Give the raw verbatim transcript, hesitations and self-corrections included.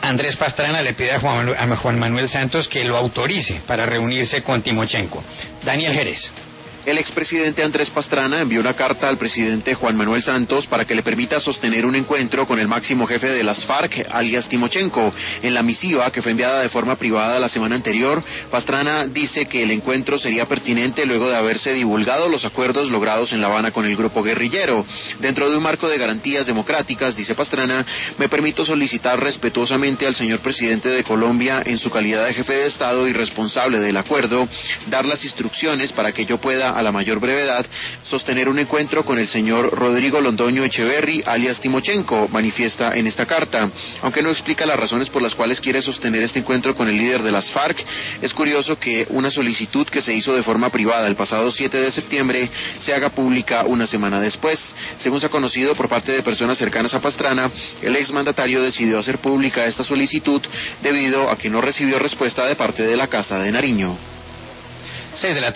Andrés Pastrana le pide a Juan, a Juan Manuel Santos que lo autorice para reunirse con Timochenko. Daniel Jerez. El expresidente Andrés Pastrana envió una carta al presidente Juan Manuel Santos para que le permita sostener un encuentro con el máximo jefe de las FARC, alias Timochenko. En la misiva, que fue enviada de forma privada la semana anterior, Pastrana dice que el encuentro sería pertinente luego de haberse divulgado los acuerdos logrados en La Habana con el grupo guerrillero. Dentro de un marco de garantías democráticas, dice Pastrana, me permito solicitar respetuosamente al señor presidente de Colombia, en su calidad de jefe de Estado y responsable del acuerdo, dar las instrucciones para que yo pueda a la mayor brevedad sostener un encuentro con el señor Rodrigo Londoño Echeverry, alias Timochenko, manifiesta en esta carta. Aunque no explica las razones por las cuales quiere sostener este encuentro con el líder de las FARC, es curioso que una solicitud que se hizo de forma privada el pasado siete de septiembre se haga pública una semana después. Según se ha conocido por parte de personas cercanas a Pastrana, el exmandatario decidió hacer pública esta solicitud debido a que no recibió respuesta de parte de la Casa de Nariño. seis de la